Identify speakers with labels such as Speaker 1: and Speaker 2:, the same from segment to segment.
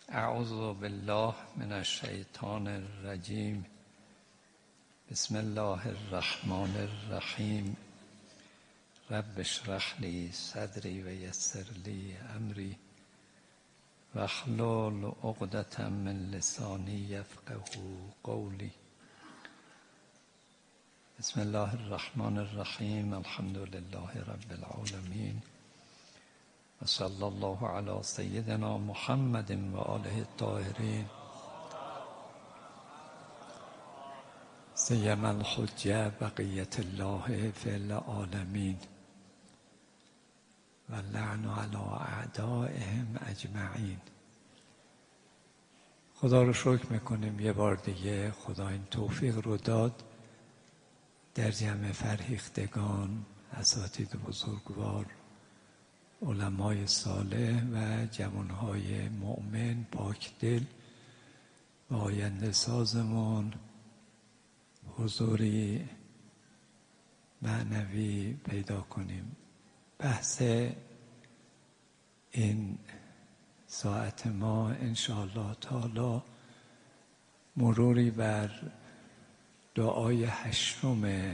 Speaker 1: اعوذ بالله من الشیطان الرجیم. بسم الله الرحمن الرحیم. رب اشرح لی صدری و یسر لی امری واحلل عقدة من لسانی یفقهوا قولی. بسم الله الرحمن الرحیم. الحمد لله رب العالمین و صلی الله علی سیدنا محمد و آله الطاهرین سیما الحجة بقیة الله فی العالمین و اللعن علی اعدائهم اجمعین. خدا رو شکر میکنیم یه بار دیگه خدا این توفیق رو داد در جمع فرهیختگان، اساتید بزرگوار، علمای صالح و جوانهای مؤمن پاکدل و آینده سازمان حضوری معنوی پیدا کنیم. بحث این ساعت ما انشاءالله تعالی مروری بر دعای 8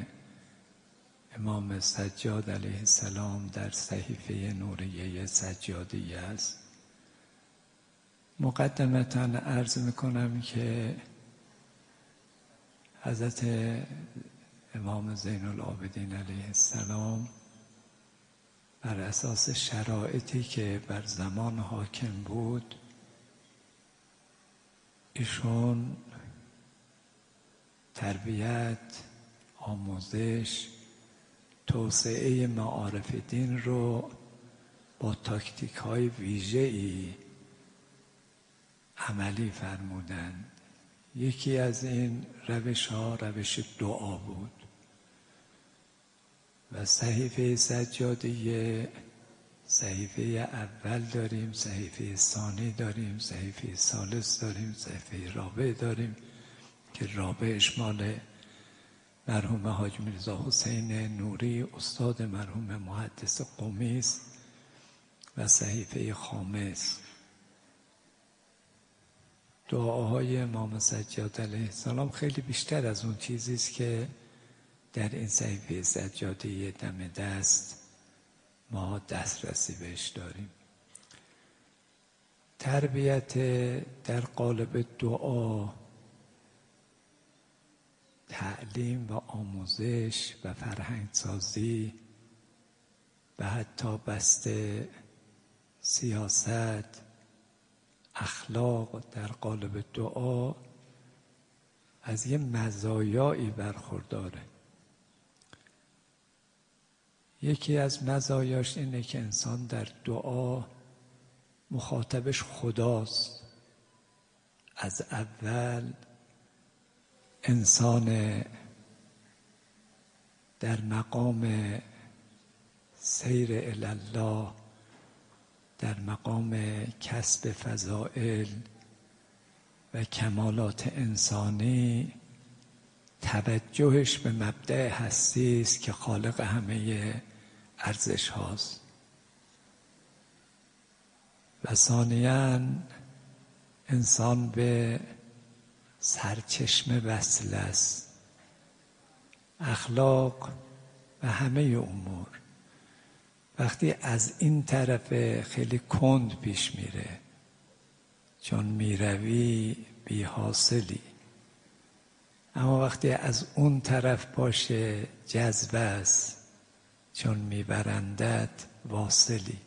Speaker 1: امام سجاد علیه السلام در صحیفه نوریه سجادیه است. مقدمتاً عرض میکنم که حضرت امام زین العابدین علیه السلام بر اساس شرایطی که بر زمان حاکم بود، ایشون تربیت، آموزش، توسعه معارف دین رو با تاکتیک های ویژه‌ای عملی فرمودند. یکی از این روش ها روش دعا بود و صحیفه سجادیه صحیفه اول داریم، صحیفه ثانی داریم، صحیفه ثالث داریم، صحیفه رابع داریم که رابعش مال مرحوم حاج میرزا حسین نوری استاد مرحوم محدث قمی است و صحیفه خامس. دعاهای امام سجاد علیه السلام خیلی بیشتر از اون چیزی است که در این صحیفه سجادی دم دست ما دسترسی بهش داریم. تربیت در قالب دعا، تعلیم و آموزش و فرهنگسازی و حتی بست سیاست، اخلاق در قالب دعا از یه مزایایی برخورداره. یکی از مزایاش اینه که انسان در دعا مخاطبش خداست. از اول انسان در مقام سیر الی الله، در مقام کسب فضائل و کمالات انسانی، توجهش به مبدأ هستی است که خالق همه ارزش هاست. و ثانیاً انسان به سرچشمه وصل است. اخلاق و همه امور وقتی از این طرف خیلی کند پیش میره، چون میروی بی حاصلی، اما وقتی از اون طرف باشه جذبه است، چون میبرندت واصلی.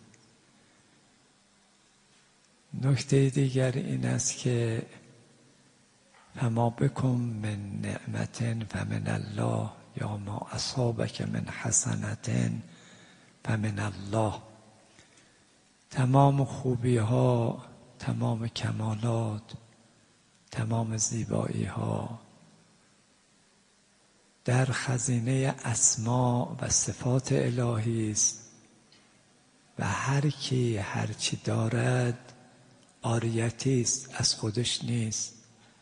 Speaker 1: نکته دیگر این است که فما بکم من نعمت فمن الله یا ما اصابک من حسنت فمن الله. تمام خوبی ها، تمام کمالات، تمام زیبایی ها در خزینه اسما و صفات الهی است و هر کی هر چی دارد عاریتی است، از خودش نیست.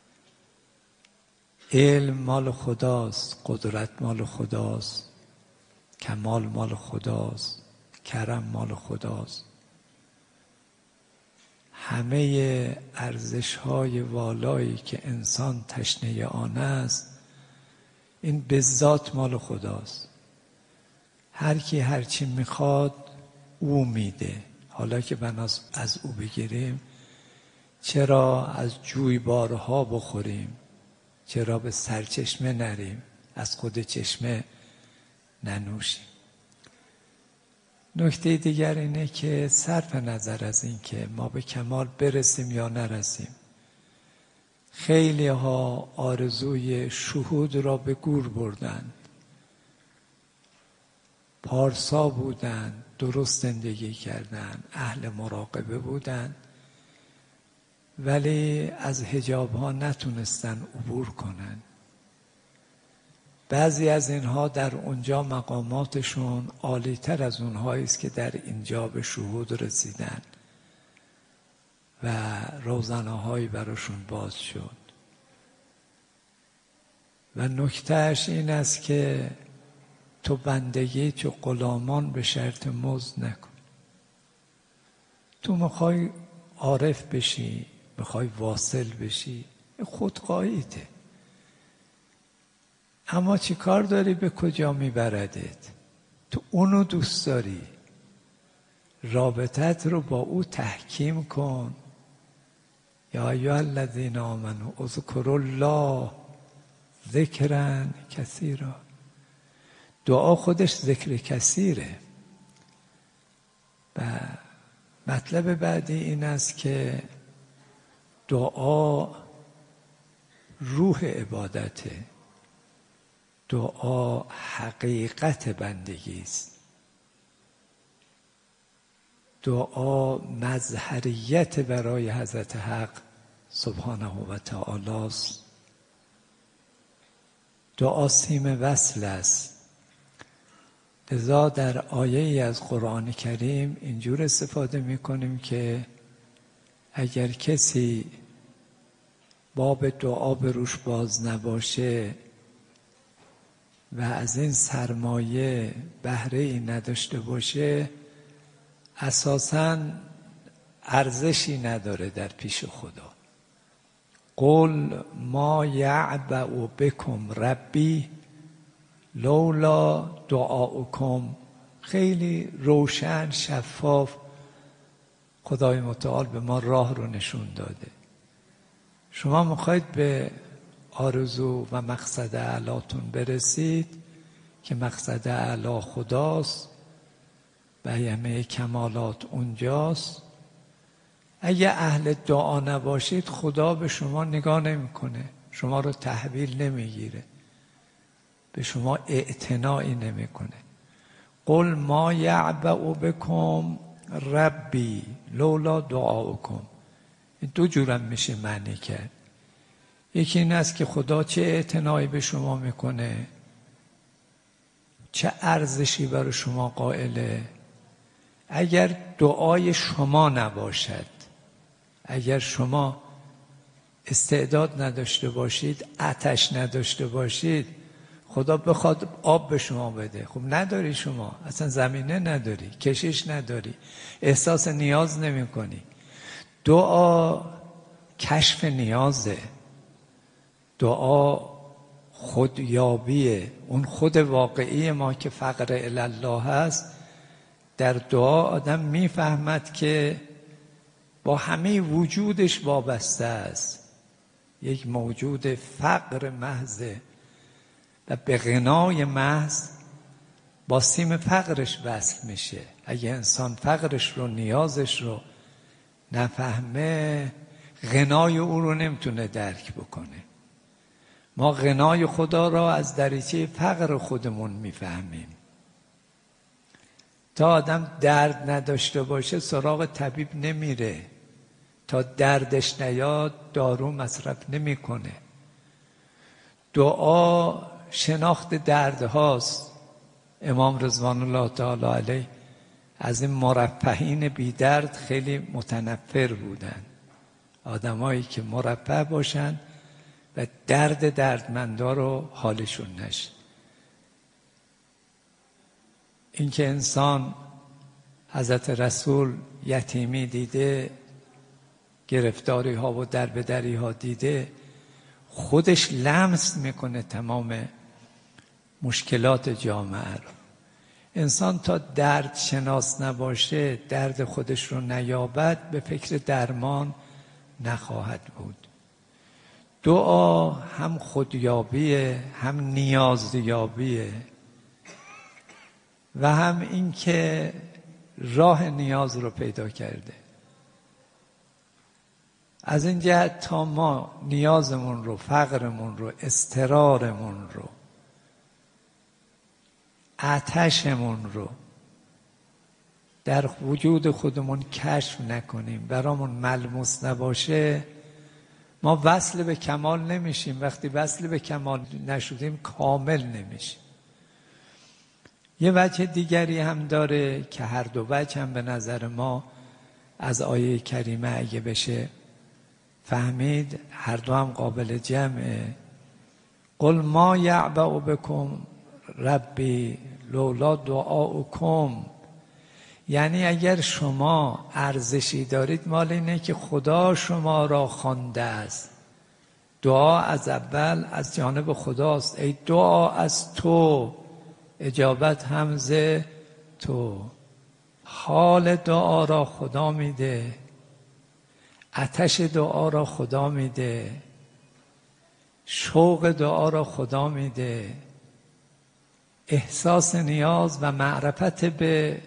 Speaker 1: علم مال خداست، قدرت مال خداست، کمال مال خداست، کرم مال خداست. همه ارزش‌های والایی که انسان تشنه آن است، این به ذات مال خداست. هر کی هر چی میخواد او میده. حالا که بناس از او بگیریم، چرا از جویبارها بخوریم؟ چرا به سرچشمه نریم؟ از خود چشمه ننوشیم. نکته دیگر اینه که صرف نظر از این که ما به کمال برسیم یا نرسیم، خیلی ها آرزوی شهود را به گور بردند، پارسا بودند، درست زندگی کردند، اهل مراقبه بودند، ولی از حجاب ها نتونستن عبور کنند. بعضی از اینها در اونجا مقاماتشون عالی تر از اونهایی است که در اینجا به شهود رسیدن و روزنه هایی براشون باز شد. و نکتهش این است که تو بندگی چو غلامان به شرط مزد نکن. تو میخوای عارف بشی، میخوای واصل بشی، خودخواهیته. اما چی کار داری؟ به کجا میبردت؟ تو اونو دوست داری، رابطت رو با او تحکیم کن. یا ایها الذین آمنوا اذکروا الله ذکرا کثیرا. دعا خودش ذکر کثیره. و مطلب بعدی این است که دعا روح عبادته. دعا حقیقت بندگی است. دعا مظهریت برای حضرت حق سبحانه و تعالی است. دعا سیم وصل است. لذا در آیه‌ای از قرآن کریم اینجور استفاده می‌کنیم که اگر کسی باب دعا به روش باز نباشه و از این سرمایه بهره‌ای نداشته باشه، اساساً ارزشی نداره در پیش خدا. قل ما یعبأ بکم ربی لولا دعاؤکم. خیلی روشن، شفاف خدای متعال به ما راه رو نشون داده. شما میخواید به آرزو و مقصد اعلاتون برسید که مقصد اعلا خداست و همه کمالات اونجاست. اگه اهل دعا نباشید خدا به شما نگاه نمیکنه، شما رو تحویل نمیگیره، به شما اعتنایی نمیکنه. قل ما یعبأ بکم ربی لولا دعاؤکم. این دو جورم میشه معنی کرد. یکی این است که خدا چه اعتنایی به شما میکنه، چه ارزشی برای شما قائله. اگر دعای شما نباشد، اگر شما استعداد نداشته باشید، آتش نداشته باشید، خدا بخواد آب به شما بده، خب نداری، شما اصلا زمینه نداری، کشش نداری، احساس نیاز نمی کنی. دعا کشف نیازه. دعا خودیابیه. اون خود واقعی ما که فقر الله هست، در دعا آدم میفهمد که با همه وجودش وابسته است. یک موجود فقر محضه و به غنای محض با سیم فقرش وصل میشه. اگه انسان فقرش رو، نیازش رو نفهمه، غنای او رو نمیتونه درک بکنه. ما غنای خدا را از دریچه فقر خودمون میفهمیم. تا آدم درد نداشته باشه سراغ طبیب نمیره، تا دردش نیاد دارو مصرف نمیکنه. دعا شناخت درد هاست. امام رضوان الله تعالی علیه از این مرفهین بی درد خیلی متنفر بودن. آدمایی که مرفه باشن و درد دردمندا رو حالشون نشه. این که انسان حضرت رسول یتیمی دیده گرفتاری ها و دربدری ها دیده، خودش لمس میکنه تمام مشکلات جامعه رو. انسان تا درد شناس نباشه، درد خودش رو نیابد، به فکر درمان نخواهد بود. دعا هم خودیابیه، هم نیازیابیه و هم این که راه نیاز رو پیدا کرده. از این جهت تا ما نیازمون رو، فقرمون رو، اضطرارمون رو، آتشمون رو در وجود خودمون کشف نکنیم، برامون ملموس نباشه، ما وصل به کمال نمیشیم. وقتی وصل به کمال نشدیم کامل نمیشیم. یه وجه دیگری هم داره که هر دو وجه هم به نظر ما از آیه کریمه اگه بشه فهمید، هر دو هم قابل جمعه. قل ما یعبأ بکم ربی لولا دعاؤکم. یعنی اگر شما ارزشی دارید، مال اینه که خدا شما را خوانده است. دعا از اول از جانب خداست. ای دعا از تو، اجابت هم ز تو. حال دعا را خدا میده، آتش دعا را خدا میده، شوق دعا را خدا میده، احساس نیاز و معرفت به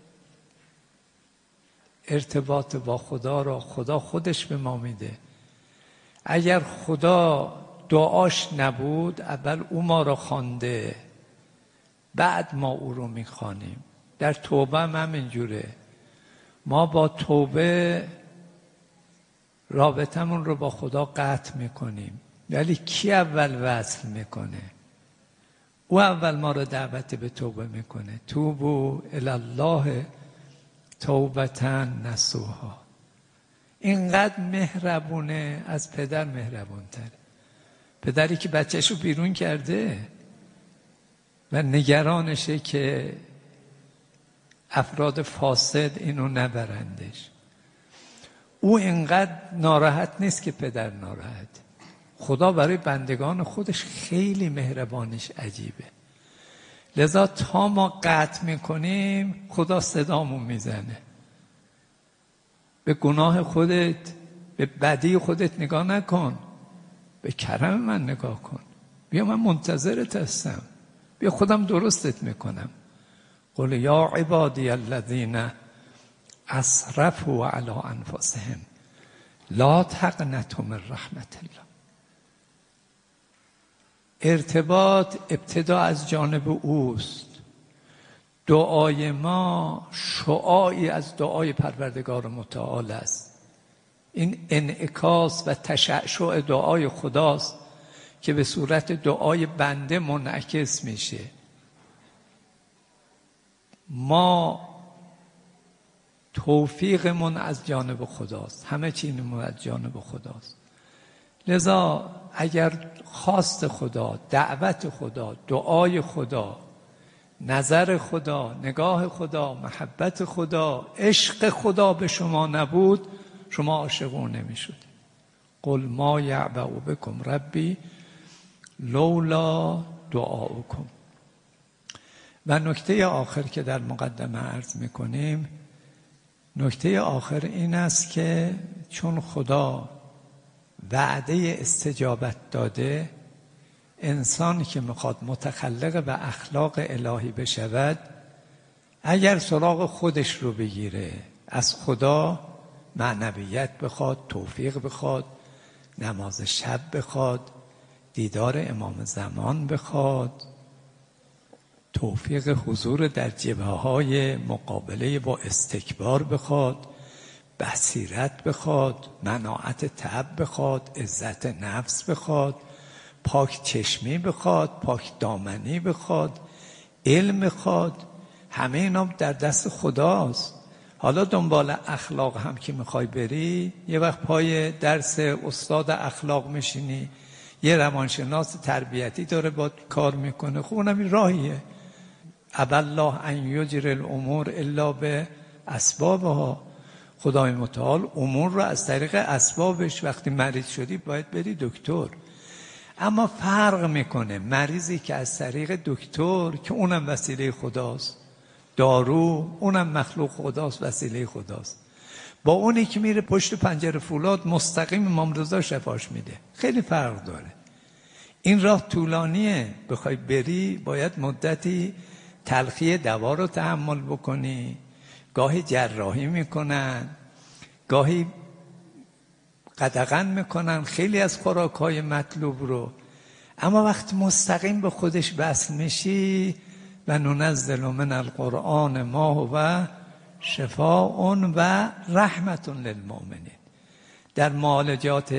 Speaker 1: ارتباط با خدا را خدا خودش به ما میده. اگر خدا دعاش نبود، اول او ما را خوانده، بعد ما او رو میخوانیم. در توبه هم همینجوره. ما با توبه رابطمون رو با خدا قطع میکنیم، ولی کی اول وصل میکنه؟ او اول ما رو دعوت به توبه میکنه. توبوا الی الله توبة نصوحا. اینقدر مهربونه، از پدر مهربونتره. پدری که بچه‌شو بیرون کرده و نگرانشه که افراد فاسد اینو نبرندش. او اینقدر ناراحت نیست که پدر ناراحت. خدا برای بندگان خودش خیلی مهربانیش عجیبه. لذا تا ما قطع میکنیم، خدا صدامون میزنه. به گناه خودت، به بدی خودت نگاه نکن، به کرم من نگاه کن. بیا من منتظرت هستم، بیا خودم درستت میکنم. قل یا عبادی الذین اسرفوا علی انفسهم لا تقنطوا من رحمت الله. ارتباط ابتدا از جانب اوست. دعای ما شعاعی از دعای پروردگار متعال است. این انعکاس و تشعشع دعای خداست که به صورت دعای بنده منعکس میشه. ما توفیقمون از جانب خداست، همه چیزمون از جانب خداست. لذا اگر خواست خدا، دعوت خدا، دعای خدا، نظر خدا، نگاه خدا، محبت خدا، عشق خدا به شما نبود، شما عاشق او نمیشد. قل ما یعبأ بکم ربی لولا دعاؤکم. و نکته آخر که در مقدمه عرض میکنیم، نکته آخر این است که چون خدا وعده استجابت داده، انسان که میخواد متخلق به اخلاق الهی بشود، اگر سراغ خودش رو بگیره، از خدا معنویت بخواد، توفیق بخواد، نماز شب بخواد، دیدار امام زمان بخواد، توفیق حضور در جبهه‌های مقابله با استکبار بخواد، بصیرت بخواد، مناعت طبع بخواد، عزت نفس بخواد، پاک چشمی بخواد، پاک دامنی بخواد، علم بخواد، همه اینا در دست خداست. حالا دنبال اخلاق هم که میخوای بری، یه وقت پای درس استاد اخلاق میشینی، یه روانشناس تربیتی داره با کار میکنه، خب اونم این راهیه. ابی الله ان یجری الامور الا به اسبابها. خدای متعال امور رو از طریق اسبابش، وقتی مریض شدی باید بری دکتر. اما فرق میکنه مریضی که از طریق دکتر که اونم وسیله خداست، دارو اونم مخلوق خداست، وسیله خداست، با اونی که میره پشت پنجره فولاد مستقیم امام رضا شفاش میده. خیلی فرق داره. این راه طولانیه، بخوای بری باید مدتی تلخی دوا رو تحمل بکنی، گاهی جراحی میکنن، گاهی قدغن میکنن خیلی از خوراک‌های مطلوب رو. اما وقتی مستقیم به خودش وصل میشی، و ننزل من القرآن ما هو شفاء و رحمت للمؤمنین. در معالجات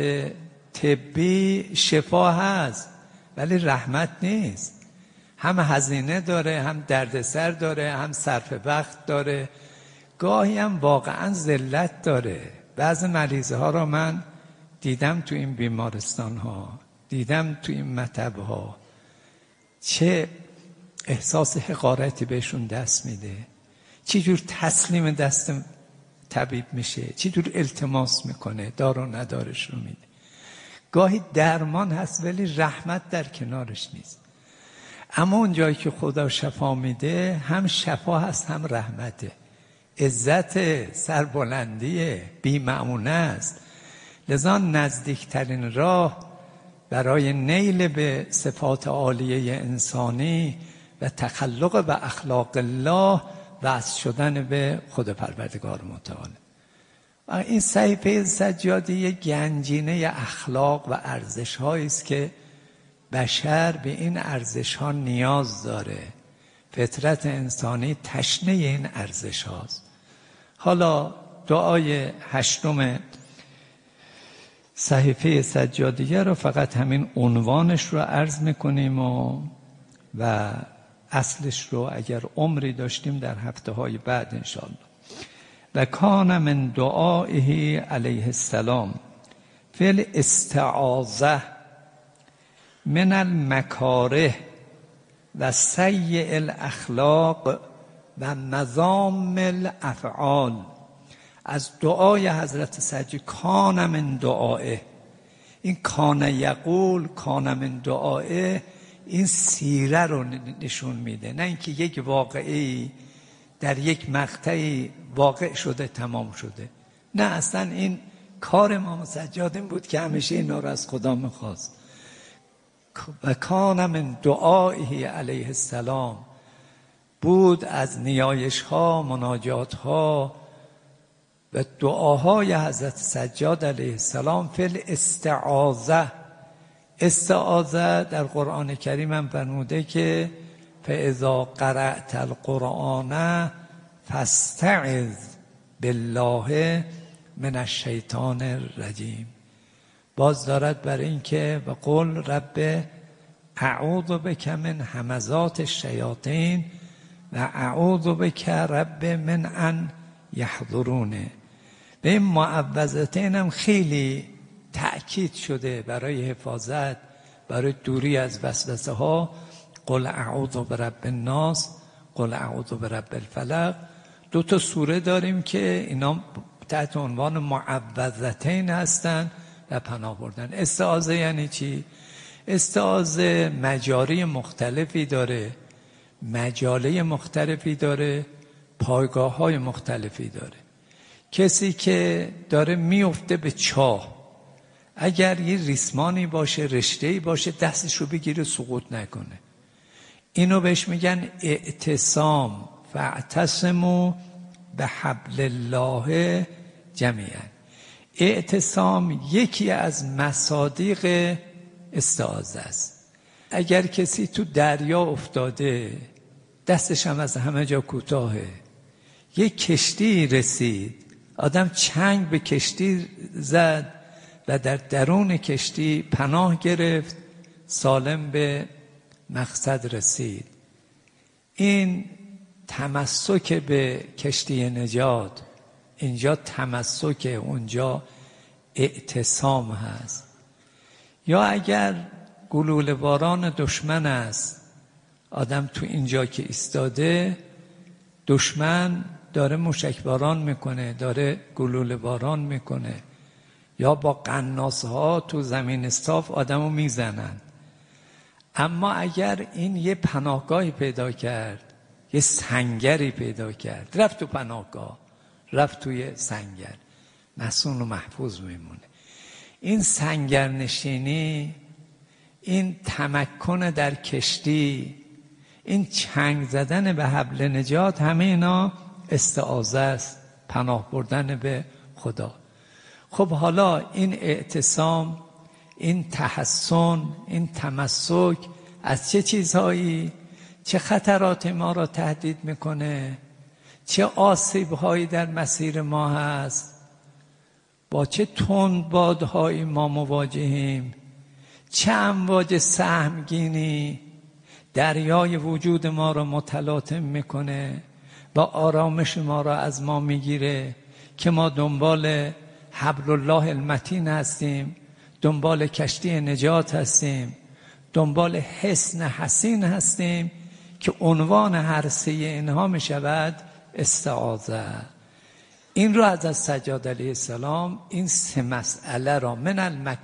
Speaker 1: طبی شفا هست ولی رحمت نیست. هم هزینه داره، هم دردسر داره، هم صرف وقت داره، گاهی هم واقعا ذلت داره. بعضی مریضه ها را من دیدم تو این بیمارستان ها، دیدم تو این مطب ها، چه احساس حقارتی بهشون دست میده، چه جور تسلیم دست طبیب میشه، چه جور التماس میکنه، دار و ندارش رو میده. گاهی درمان هست ولی رحمت در کنارش نیست. اما اون جایی که خدا شفا میده، هم شفا هست هم رحمته، عزت، سربلندیه، بی‌معونه است. لذا نزدیکترین راه برای نیل به صفات عالیه انسانی و تخلق به اخلاق الله وصل شدن به خود پروردگار متعال. و این صحیفه سجادی یک گنجینه اخلاق و ارزش هایی است که بشر به این ارزش ها نیاز داره. فطرت انسانی تشنه این ارزش هاست. حالا دعای 8 صحیفه سجادیه رو فقط همین عنوانش رو عرض میکنیم و اصلش رو اگر عمری داشتیم در هفته‌های بعد انشاءالله. و کان من دعائه علیه السلام فی الاستعاذه من المکاره و سیء الاخلاق و مذام الافعال. از دعای حضرت سجاد، کان من دعائه، این کان یقول، کان من دعائه، این سیره رو نشون میده، نه اینکه یک واقعی در یک مقطعی واقع شده تمام شده. نه، اصلا این کار امام سجاد این بود که همیشه اینا رو از خدا میخواست. و کان من دعائه علیه السلام بود از نیایش ها، مناجات ها و دعاهای حضرت سجاد علیه السلام فی الاستعاذه. استعاذه در قرآن کریم هم فرموده که فاذا قرأت القرآن فاستعذ بالله من الشیطان الرجیم. باز دارد برای این که و قل رب اعوذ بک من همزات الشیاطین و اعوذ بک رب من ان یحضرونه. به این معوذتین هم خیلی تأکید شده برای حفاظت، برای دوری از وسوسه ها. قل اعوذ برب الناس، قل اعوذ برب الفلق. 2 سوره داریم که اینا تحت عنوان معوذتین هستن و پناه بردن. استعاذه یعنی چی؟ استعاذه مجاری مختلفی داره، مجاله مختلفی داره، پایگاه های مختلفی داره. کسی که داره میفته به چاه، اگر یه ریسمانی باشه، رشته‌ای باشه، دستش رو بگیره سقوط نکنه. اینو بهش میگن اعتصام. فاعتصموا بحبل الله جمیعا. اعتصام یکی از مصادیق استعاذه است. اگر کسی تو دریا افتاده، دستش هم از همه جا کوتاهه، یک کشتی رسید، آدم چنگ به کشتی زد و در درون کشتی پناه گرفت، سالم به مقصد رسید. این تمسک به کشتی نجات، اینجا تمسک، اونجا اعتصام هست. یا اگر گلوله باران دشمن است، آدم تو اینجا که ایستاده دشمن داره موشکباران میکنه، داره گلوله باران میکنه، یا با قناص‌ها تو زمین صاف آدمو میزنن. اما اگر این یه پناهگاهی پیدا کرد، یه سنگری پیدا کرد، رفت تو پناهگاه، رفت توی سنگر، مصون و محفوظ میمونه. این سنگرنشینی، این تمکن در کشتی، این چنگ زدن به حبل نجات، همه اینا استعاذه است، پناه بردن به خدا. خب حالا این اعتصام، این تحصن، این تمسک از چه چیزهایی، چه خطرات ما را تهدید میکنه، چه آسیبهایی در مسیر ما هست، با چه تندبادهایی ما مواجهیم، چه امواج سهمگینی دریای وجود ما را متلاطم میکنه و آرامش ما را از ما میگیره که ما دنبال حبل الله المتین هستیم، دنبال کشتی نجات هستیم، دنبال حصن حصین هستیم که عنوان هر سه اینها می شود استعاذه. این رو از سجاد علیه السلام این سه مسئله را من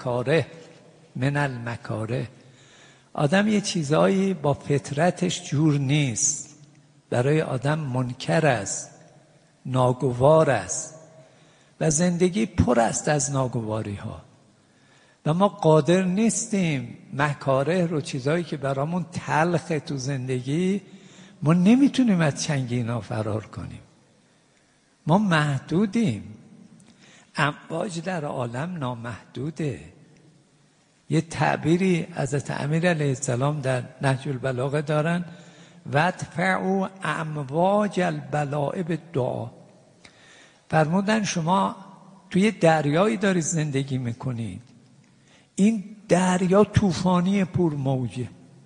Speaker 1: المکاره آدم یه چیزایی با فطرتش جور نیست، برای آدم منکر است، ناگوار است و زندگی پر است از ناگواری ها و ما قادر نیستیم مکاره رو، چیزایی که برامون تلخه تو زندگی، ما نمیتونیم از چنگ اینا فرار کنیم. ما محدودیم، امواج در عالم نامحدوده. یه تعبیری حضرت امیر علیه السلام در نهج البلاغه دارن، وادفعوا امواج البلاء بالدعا. فرمودن شما توی دریایی دارید زندگی میکنید، این دریا طوفانی پر موجه،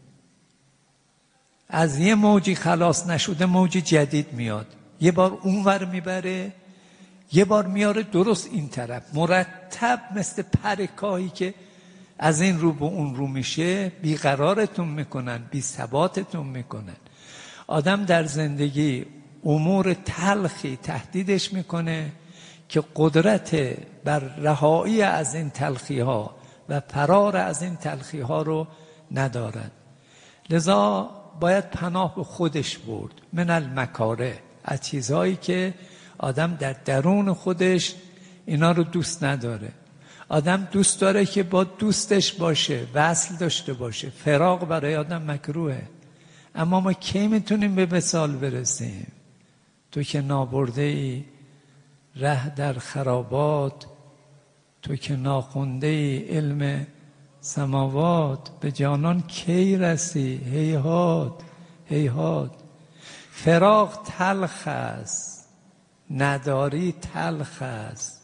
Speaker 1: از یه موجی خلاص نشده موج جدید میاد، یه بار اونور میبره، یه بار میاره درست این طرف، مرتب مثل پرکاهی که از این رو به اون رو میشه بیقرارتون میکنن، بی ثباتتون میکنن. آدم در زندگی امور تلخی تهدیدش میکنه که قدرت بر رهایی از این تلخی ها و فرار از این تلخی ها رو ندارد. لذا باید پناه به خودش برد، من المکاره، از چیزهایی که آدم در درون خودش اینا رو دوست نداره. آدم دوست داره که با دوستش باشه، وصل داشته باشه. فراق برای آدم مکروهه، اما ما کی میتونیم به وصال برسیم؟ تو که نابرده ای ره در خرابات، تو که ناخونده ای علم سماوات، به جانان کی رسی؟ هیهات هیهات. فراق تلخ است، نداری تلخ است،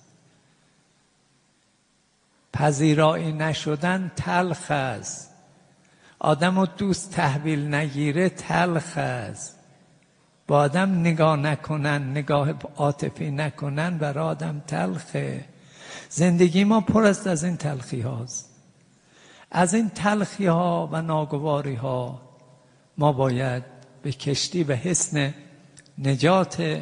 Speaker 1: پذیرایی نشدن تلخ است، آدم و دوست تحویل نگیره تلخ است، با آدم نگاه نکنن، نگاه عاطفی نکنن برای آدم تلخه. زندگی ما پر است از این تلخی هاست. از این تلخی ها و ناگواری ها ما باید به کشتی و حصن نجات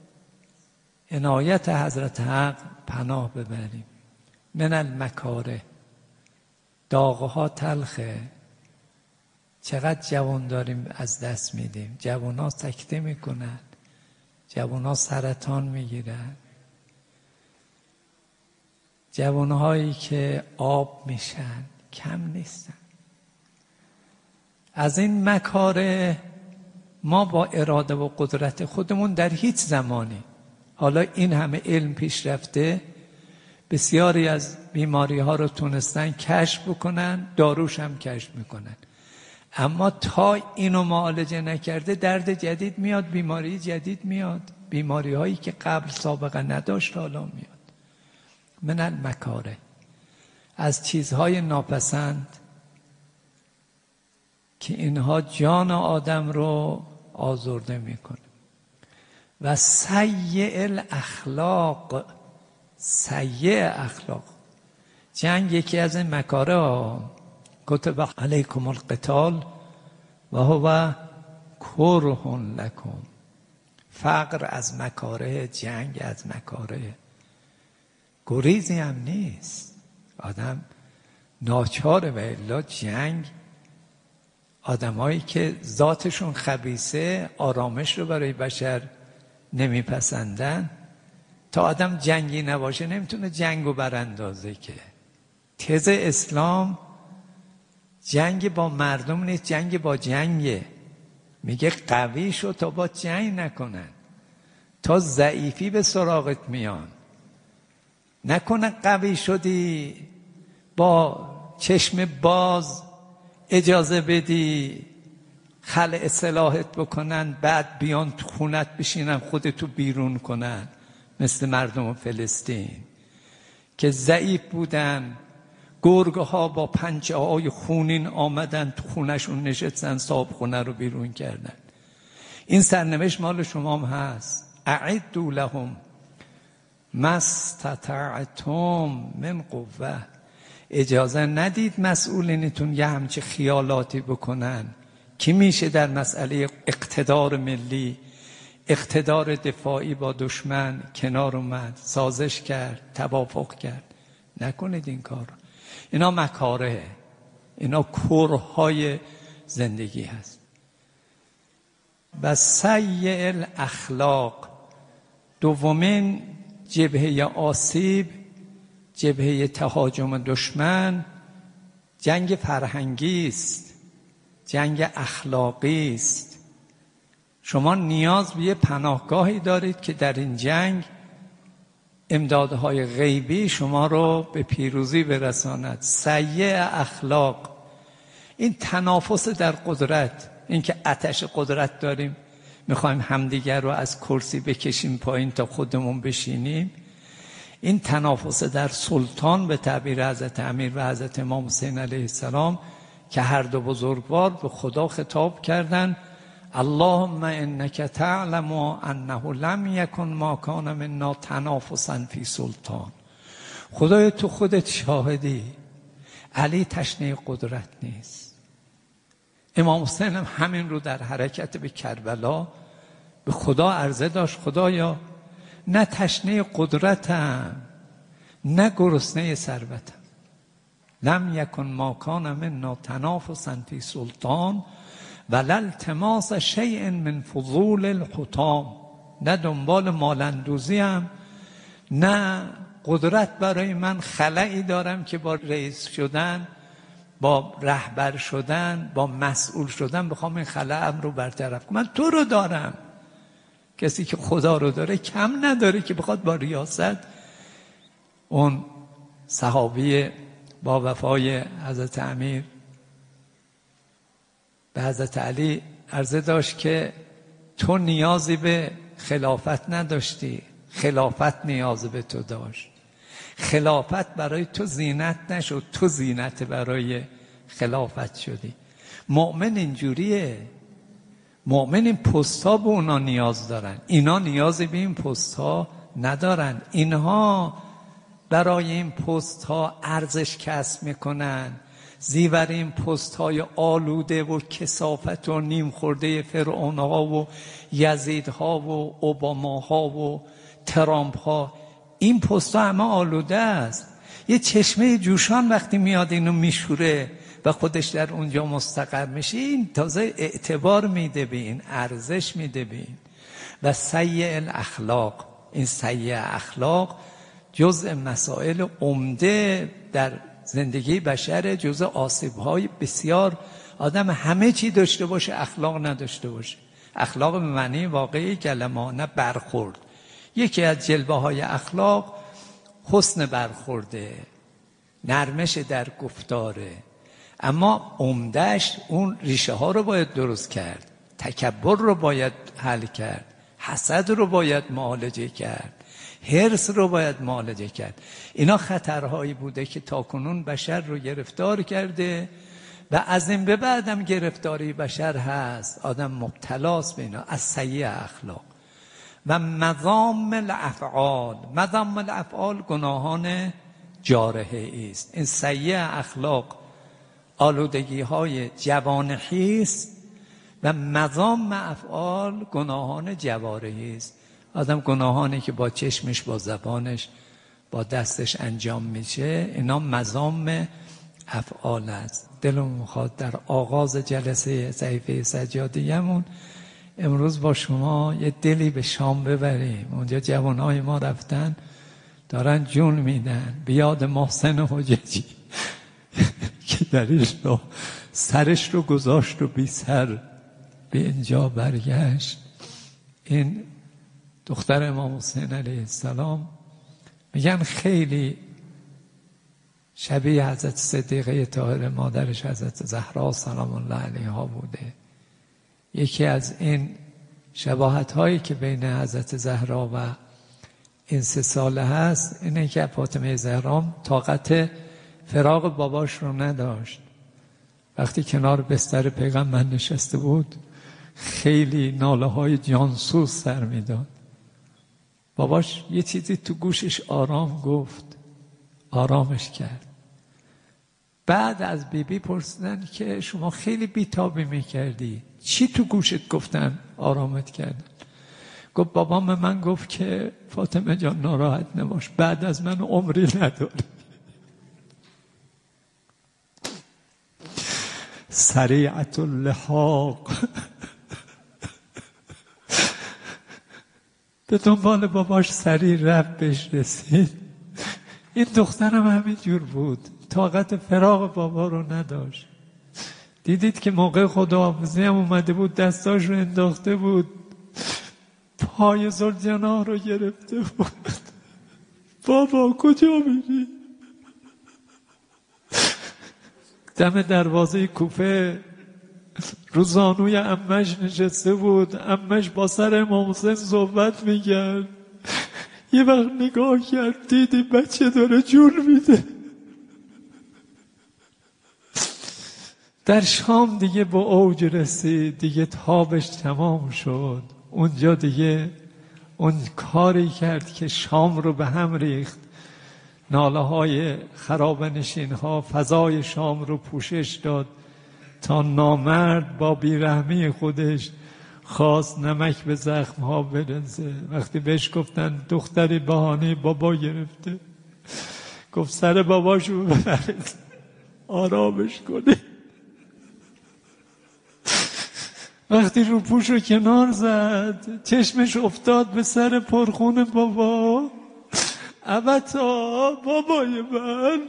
Speaker 1: عنایت حضرت حق پناه ببریم. من المکاره. داغها تلخه، چقدر جوان داریم از دست میدیم، جوان ها سکته میکنن، جوان ها سرطان میگیرن، جوان هایی که آب میشن کم نیستن. از این مکاره ما با اراده و قدرت خودمون در هیچ زمانی، حالا این همه علم پیش رفته، بسیاری از بیماری ها رو تونستن کشف بکنن، داروش هم کشف میکنن، اما تا اینو معالجه نکرده درد جدید میاد، بیماری جدید میاد، بیماری هایی که قبل سابقه نداشت حالا میاد. من المکاره، از چیزهای ناپسند که اینها جان آدم رو آزرده میکنه. و سیء الاخلاق، سیء اخلاق. جنگ یکی از این مکاره ها. کتب علیکم القتال و هو کره لکم فقر از مکاره، جنگ از مکاره، گریزی هم نیست. آدم ناچاره. و الا جنگ، آدمایی که ذاتشون خبیثه آرامش رو برای بشر نمیپسندن. تا آدم جنگی نباشه نمیتونه جنگو براندازه. که تز اسلام جنگ با مردم نیست، جنگ با جنگه. میگه قوی شو تا با جنگ نکنن، تا ضعیفی به سراغت میان. نکنه قوی شدی با چشم باز اجازه بدی خلع سلاحت بکنن، بعد بیان تو خونت بشینن خودتو بیرون کنن، مثل مردم فلسطین که ضعیف بودن. گرگه ها با پنجه های خونین آمدن تو خونشون نشستن، صاحب خونه رو بیرون کردن. این سرنوشت مال شما هم هست. اعدوا لهم ما استطعتم من قوه. اجازه ندید مسئولینتون یه همچه خیالاتی بکنن. کی میشه در مسئله اقتدار ملی، اقتدار دفاعی با دشمن کنار اومد، سازش کرد، توافق کرد؟ نکنید این کار. اینا مکاره، اینا کرهای زندگی هست. و سیء الاخلاق، دومین جبهه آسیب، جبهه تهاجم دشمن، جنگ فرهنگی است، جنگ اخلاقی است. شما نیاز به یه پناهگاهی دارید که در این جنگ امدادهای غیبی شما رو به پیروزی برساند. سیء اخلاق، این تنافس در قدرت، این که آتش قدرت داریم میخوایم همدیگر رو از کرسی بکشیم پایین تا خودمون بشینیم. این تنافس در سلطان، به تعبیر حضرت امیر و حضرت امام حسین علیه السلام که هر دو بزرگوار به خدا خطاب کردن: اللهم انک تعلم انه لم یکن ما کان منا تنافسا فی سلطان. خدای تو خودت شاهدی علی تشنه قدرت نیست. امام حسین هم همین رو در حرکت به کربلا به خدا عرضه داشت: خدایا نه تشنه قدرتم نه گرسنه ثروتم. لم یکن ما کان منا تنافسا فی سلطان ولا التماس شیء من فضول الحطام. نه دنبال مالندوزی هم، نه قدرت برای من خلایی دارم که با رئیس شدن، با رهبر شدن، با مسئول شدن بخوام این خلأم رو برطرف کنم. من تو رو دارم. کسی که خدا رو داره کم نداره که بخواد با ریاست. اون صحابی با وفای حضرت امیر به حضرت علی عرضه داشت که تو نیازی به خلافت نداشتی، خلافت نیاز به تو داشت. خلافت برای تو زینت نشد، تو زینت برای خلافت شدی. مؤمن اینجوریه. مؤمن این پست‌ها به اونا نیاز دارن، اینا نیازی به این پست‌ها ندارن. اینها برای این پست‌ها ارزش کسب میکنن. زیور این پست‌های آلوده و کثافت و نیم خورده فرعون‌ها و یزیدها و اوباماها و ترامپ‌ها، این پست‌ها همه آلوده است. یه چشمه جوشان وقتی میاد اینو میشوره و خودش در اونجا مستقر میشه، این تازه اعتبار میده به این، ارزش میده به این. و سیء الاخلاق، این سیء اخلاق جزء مسائل عمده در زندگی بشره، جزء آسیب‌های بسیار. آدم همه چی داشته باشه اخلاق نداشته باشه. اخلاق به معنی واقعی کلمه، نه برخورد. یکی از جلوه‌های اخلاق حسن برخورده، نرمش در گفتاره، اما عمده‌اش اون ریشه ها رو باید درست کرد. تکبر رو باید حل کرد، حسد رو باید معالجه کرد، حرص رو باید معالجه کرد. اینا خطرهایی بوده که تاکنون بشر رو گرفتار کرده و از این به بعدم گرفتاری بشر هست. آدم مبتلاست به اینا، از سیء اخلاق. و مذام الافعال، مذام الافعال گناهان جارحه است. این سیء اخلاق آلودگی های جوانحی است و مذام افعال گناهان جوارحی است. آدم گناهانی که با چشمش، با زبانش، با دستش انجام میشه، اینا مذام افعال است. دلم میخواد در آغاز جلسه صحیفه سجادیه‌مون امروز با شما یه دلی به شام ببریم. اونجا جوانای ما رفتن دارن جون میدن. بیاد محسن حجتی که درش رو سرش رو گذاشت و بی سر به اینجا برگشت. این دختر امام حسین علیه السلام میگن خیلی شبیه حضرت صدیقه طاهره مادرش حضرت زهرا سلام الله علیها بوده. یکی از این شباهت هایی که بین حضرت زهرا و این 3 ساله هست اینه که فاطمه زهرا طاقت فراق باباش رو نداشت. وقتی کنار بستر پیغمبر نشسته بود خیلی ناله های جانسوز سر میداد. باباش یه چیزی تو گوشش آرام گفت، آرامش کرد. بعد از بیبی پرسیدن که شما خیلی بیتابی میکردی، چی تو گوشت گفتن آرامت کردن؟ گفت بابام به من گفت که فاطمه جان ناراحت نباش، بعد از من عمری نداری. سریعت اللحاق به دنبال باباش سریع رفت، بهش رسید. این دخترم همین جور بود، طاقت فراق بابا رو نداشت. دیدید که موقع خداحافظی هم اومده بود دستاش رو انداخته بود، پای ذوالجناح رو گرفته بود. بابا کجا میری؟ دم دروازه کوفه رو زانوی عمش نشسته بود. عمش با سر امام حسین صحبت میکرد. یه وقت نگاه کرد دیدی بچه داره جون میده. در شام دیگه با اوج رسید، دیگه تابش تمام شد. اونجا دیگه اون کاری کرد که شام رو به هم ریخت. ناله های خرابنشین ها فضای شام رو پوشش داد تا نامرد با بیرحمی خودش خواست نمک به زخم ها برنزه. وقتی بهش گفتن دختری بهانه بابا گرفته، گفت سر باباشو ببرید آرامش کنه. وقتی رو پوش رو کنار زد چشمش افتاد به سر پرخون بابا. ابتا بابای من،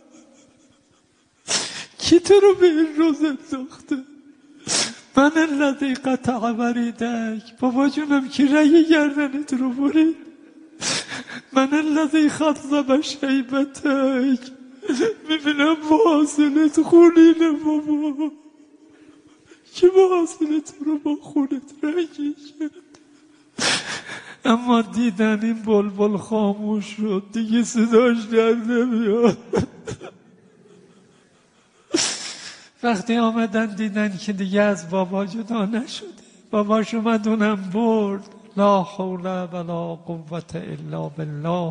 Speaker 1: کی تو رو به این روز انداخته؟ من الذی قطع وریدک، بابا جونم کی رگ گردنت رو برید؟ من الذی خضب شیبتک، میبینم واصلت خونینه بابا، که واصلت رو با خونت رنگی کرد. اما دیدن این بلبل خاموش شد، دیگه صداش در نمیاد. وقتی آمدن دیدن که دیگه از بابا جدا نشده، باباش اومد اونم برد. لا حول ولا قوة الا بالله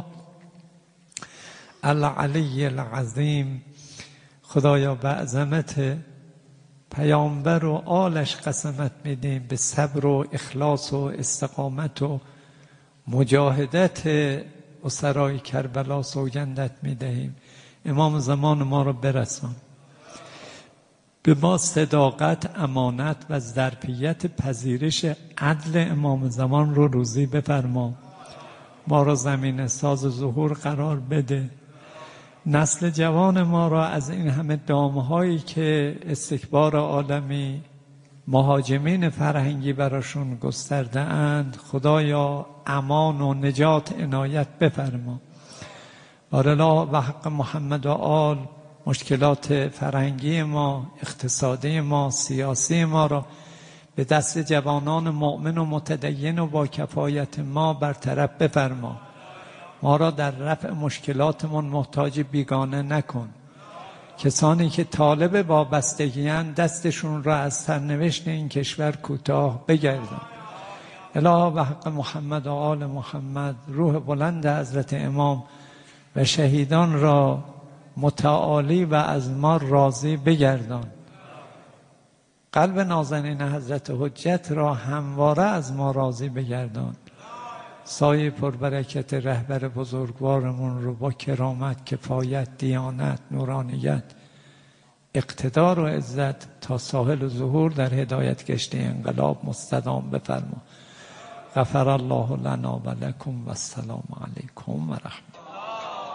Speaker 1: العلی العظیم. خدایا به عظمت پیامبر و آلش قسمت میدیم، به صبر و اخلاص و استقامت و مجاهدت اسرای کربلا سوگندت میدهیم. امام زمان ما رو برسان، به ما صداقت، امانت و ظرفیت پذیرش عدل امام زمان رو روزی بفرما. ما را زمین ساز ظهور قرار بده. نسل جوان ما را از این همه دامهایی که استکبار عالمی مهاجمین فرهنگی براشون گسترده اند، خدایا امان و نجات عنایت بفرما. بارالله و حق محمد و آل مشکلات فرهنگی ما، اقتصادی ما، سیاسی ما را به دست جوانان مؤمن و متدین و با کفایت ما برطرف بفرما. ما را در رفع مشکلاتمون محتاج بیگانه نکن. کسانی که طالب وابستگی‌اند دستشون را از سرنوشت این کشور کوتاه بگردان. الها و حق محمد و آل محمد، روح بلند حضرت امام و شهیدان را متعالی و از ما راضی بگردان. قلب نازنین حضرت حجت را همواره از ما راضی بگردان. سایه پربرکت رهبر بزرگوارمون رو با کرامت، کفایت، دیانت، نورانیت، اقتدار و عزت تا ساحل و ظهور در هدایت گشته انقلاب مستدام بفرما. غفر الله لنا و لکم و السلام علیکم و رحمت.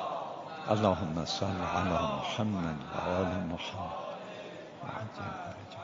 Speaker 1: اللهم صل علی محمد و آل محمد.